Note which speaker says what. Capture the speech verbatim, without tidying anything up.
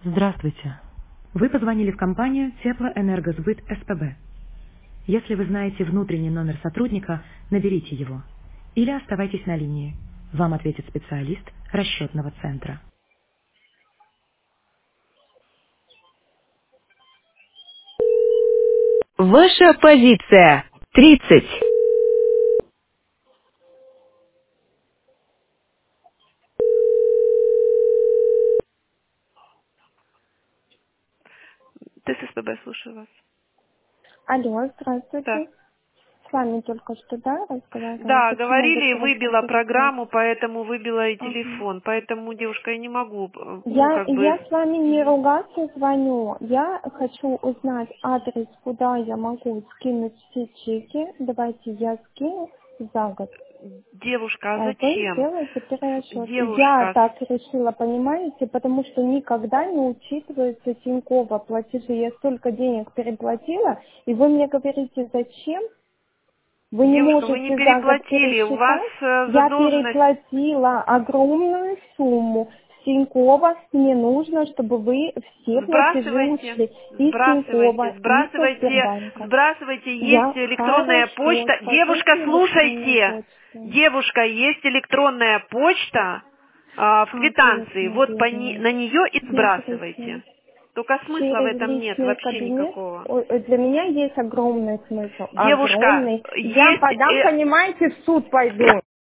Speaker 1: Здравствуйте. Вы позвонили в компанию Теплоэнергосбыт СПБ. Если вы знаете внутренний номер сотрудника, наберите его. Или оставайтесь на линии. Вам ответит специалист расчетного центра.
Speaker 2: Ваша позиция. тридцать.
Speaker 3: ТССПБ, слушаю вас.
Speaker 4: Алло,
Speaker 3: Да.
Speaker 4: здравствуйте. С вами только что, да, разговаривала?
Speaker 3: Да,
Speaker 4: Почему вы
Speaker 3: говорили,
Speaker 4: срочно
Speaker 3: выбила
Speaker 4: перезвонили?
Speaker 3: программу, поэтому выбила и
Speaker 4: Ага.
Speaker 3: телефон. Поэтому, девушка, я не могу, э, ну,
Speaker 4: Я,
Speaker 3: как
Speaker 4: я
Speaker 3: бы...
Speaker 4: с вами не
Speaker 3: Мгм.
Speaker 4: ругаться звоню. Я хочу узнать адрес, куда я могу скинуть все чеки. Давайте я скину за год.
Speaker 3: Девушка, а
Speaker 4: А вы
Speaker 3: зачем?
Speaker 4: сделаете перерасчет. Я
Speaker 3: Девушка,
Speaker 4: так решила, понимаете, потому что никогда не учитывается Тинькова платежи. Я столько денег переплатила, и вы мне говорите, зачем? Вы не
Speaker 3: девушка, вы не
Speaker 4: можете за год
Speaker 3: переплатили, у вас
Speaker 4: пересчитать?
Speaker 3: э,
Speaker 4: Я
Speaker 3: задолженность...
Speaker 4: переплатила огромную сумму. С Тинькова мне нужно, чтобы вы все платежи
Speaker 3: Сбрасывайте,
Speaker 4: ушли из
Speaker 3: сбрасывайте,
Speaker 4: Тинькова, и со
Speaker 3: сбрасывайте,
Speaker 4: Сбербанка.
Speaker 3: сбрасывайте, есть
Speaker 4: Я
Speaker 3: электронная
Speaker 4: хорошо,
Speaker 3: почта. Девушка,
Speaker 4: скажите электронную
Speaker 3: слушайте,
Speaker 4: почту.
Speaker 3: девушка, есть электронная почта а, в
Speaker 4: А, как,
Speaker 3: квитанции, вот по ни-
Speaker 4: наверное.
Speaker 3: на нее и
Speaker 4: Интересно.
Speaker 3: сбрасывайте. Только смысла в
Speaker 4: Через
Speaker 3: этом нет
Speaker 4: личный
Speaker 3: вообще
Speaker 4: кабинет
Speaker 3: никакого.
Speaker 4: Ой, ой, для меня есть огромный смысл.
Speaker 3: Девушка,
Speaker 4: Огромный. Я
Speaker 3: есть...
Speaker 4: подам,
Speaker 3: э,
Speaker 4: понимаете, в суд пойду.